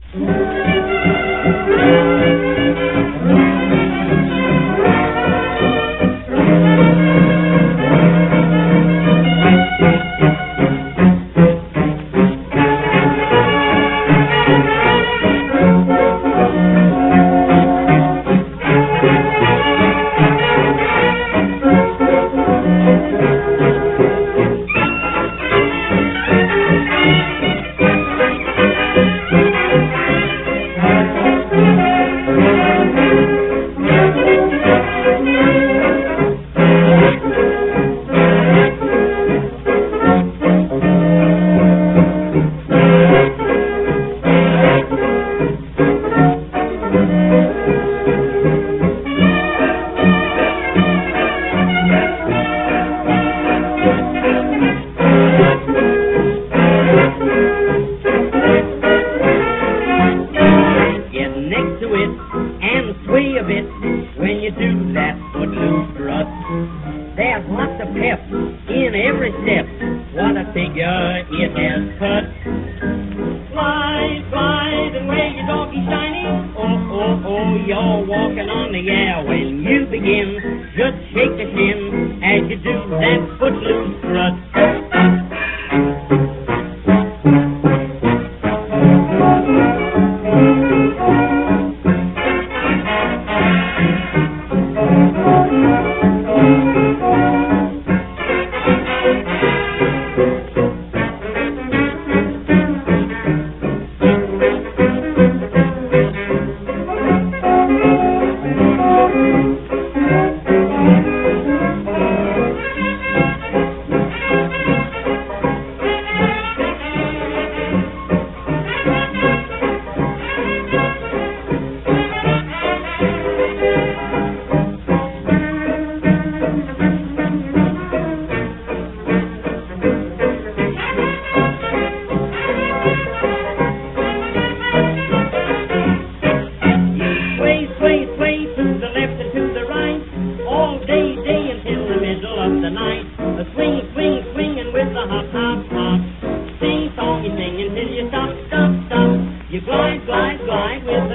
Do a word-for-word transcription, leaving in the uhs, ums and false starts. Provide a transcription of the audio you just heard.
When you do that footloose strut, there's lots of pep in every step. What a figure it has cut. Slide, slide, and where your doggy shiny. Oh, oh, oh, you're walking on the air when you begin. Just shake the shin as you do that footloose strut. Swing, swing, swinging with the hop, hop, hop. Sing song, you sing until you stop, stop, stop. You glide, glide, glide with